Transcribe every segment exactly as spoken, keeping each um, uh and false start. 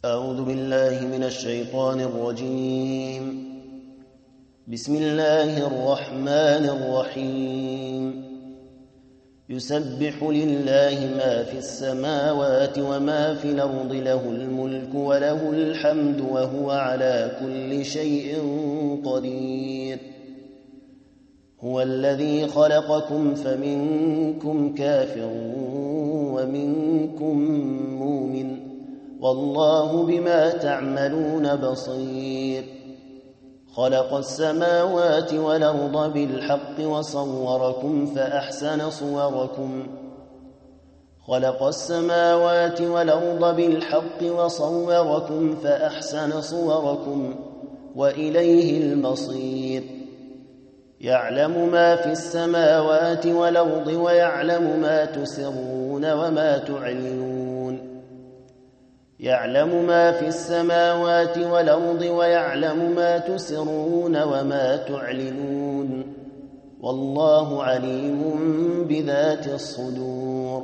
أعوذ بالله من الشيطان الرجيم. بسم الله الرحمن الرحيم. يسبح لله ما في السماوات وما في الأرض، له الملك وله الحمد وهو على كل شيء قدير. هو الذي خلقكم فمنكم كافر ومنكم مؤمن، والله بما تعملون بصير. خلق السماوات والأرض بالحق وصوركم فأحسن صوركم خلق السماوات والأرض بالحق وصوركم فأحسن صوركم وإليه المصير. يعلم ما في السماوات والأرض ويعلم ما تسرون وما تعلنون. يعلم ما في السماوات والأرض ويعلم ما تسرون وما تعلنون، والله عليم بذات الصدور.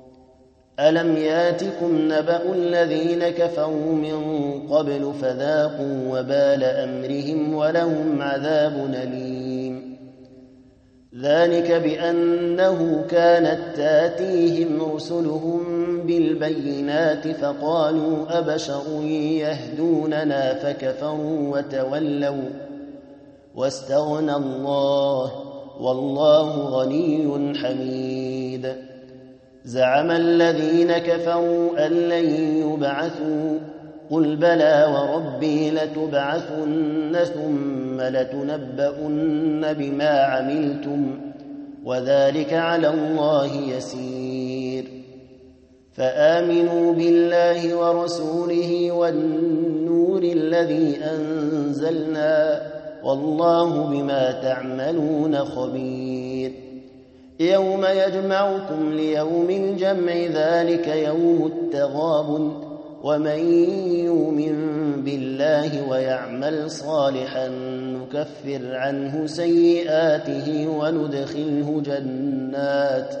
ألم ياتكم نبأ الذين كفروا من قبل فذاقوا وبال أمرهم ولهم عذاب أليم. ذلك بأنه كانت تاتيهم رسلهم بالبينات فقالوا أبشر يهدوننا فكفروا وتولوا واستغنى الله والله غني حميد. زعم الذين كفروا أن لن يبعثوا، قل بلى وربي لتبعثن ثم لتنبؤن بما عملتم وذلك على الله يسير. فآمنوا بالله ورسوله والنور الذي أنزلنا، والله بما تعملون خبير. يوم يجمعكم ليوم الجمع، ذلك يوم التغابن، ومن يؤمن بالله ويعمل صالحا نكفر عنه سيئاته وندخله جنات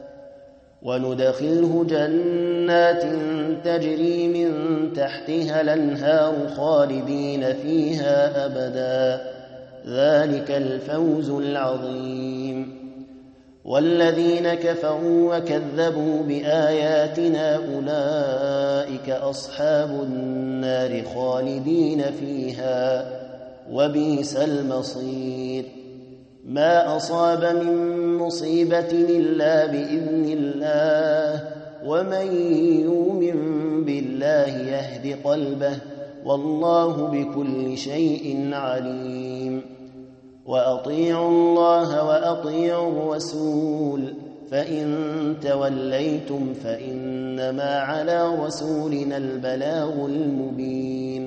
وندخله جنات تجري من تحتها الأنهار خالدين فيها أبدا، ذلك الفوز العظيم. والذين كفروا وكذبوا بآياتنا أولئك أصحاب النار خالدين فيها وبئس المصير. ما أصاب من مصيبة إلا بإذن الله، ومن يؤمن بالله يهد قلبه، والله بكل شيء عليم. وأطيعوا الله وأطيعوا الرسول، فإن توليتم فإنما على رسولنا البلاغ المبين.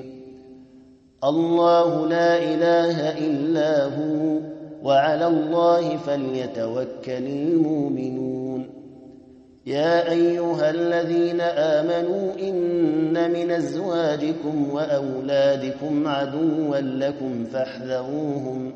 الله لا إله إلا هو، وعلى الله فليتوكل المؤمنون. يا أيها الذين آمنوا إن من أزواجكم وأولادكم عدوا لكم فاحذروهم،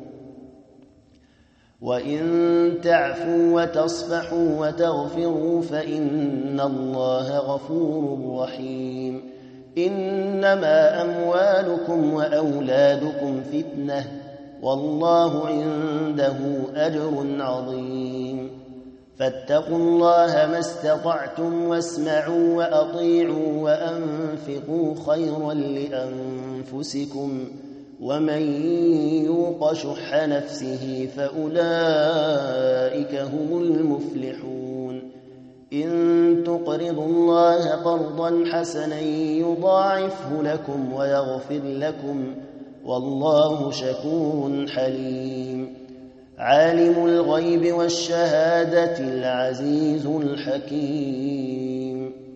وإن تعفوا وتصفحوا وتغفروا فإن الله غفور رحيم. إنما أموالكم وأولادكم فتنة، والله عنده أجر عظيم. فاتقوا الله ما استطعتم واسمعوا وأطيعوا وأنفقوا خيرا لأنفسكم، ومن يوق شح نفسه فأولئك هم المفلحون. إن تقرضوا الله قرضا حسنا يضاعفه لكم ويغفر لكم، والله شكور حليم. عالم الغيب والشهادة العزيز الحكيم.